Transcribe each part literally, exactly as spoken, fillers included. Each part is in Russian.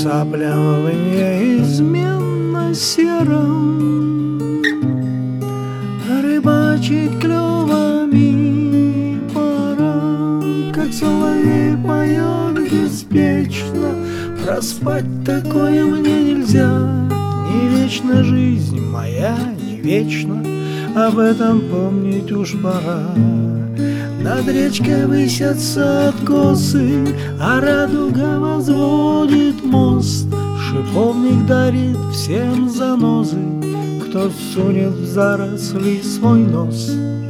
соплям в неизменно сером рыбачить клювами пора, как соловей поет беспечно. Проспать такое мне нельзя, не вечна жизнь моя, не вечна, об этом помнить уж пора. Над речкой высятся откосы, а радуга возводит мост. Шиповник дарит всем занозы, кто сунет в заросли свой нос.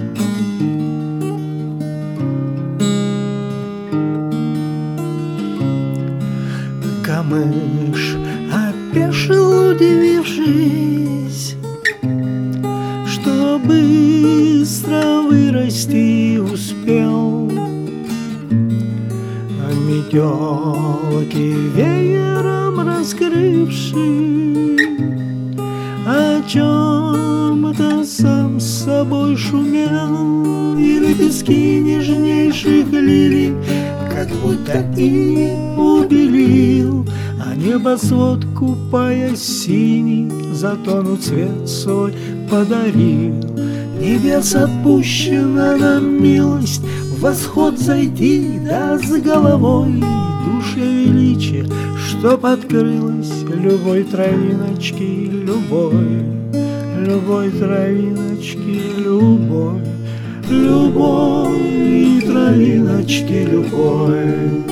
Камыш опешил, удивившись, что быстро вырасти успел. А метелки веером раскрывши, о чем-то сам с собой шумел, и лепестки нежнейших лилий как будто и убелил, а небосвод, купая синий, затону цвет свой подарил. Небес отпущена нам милость, в восход зайти, да с головой душе величие, чтоб открылась любой травиночки, любой, любой травиночки, любой, любой травиночки, любой.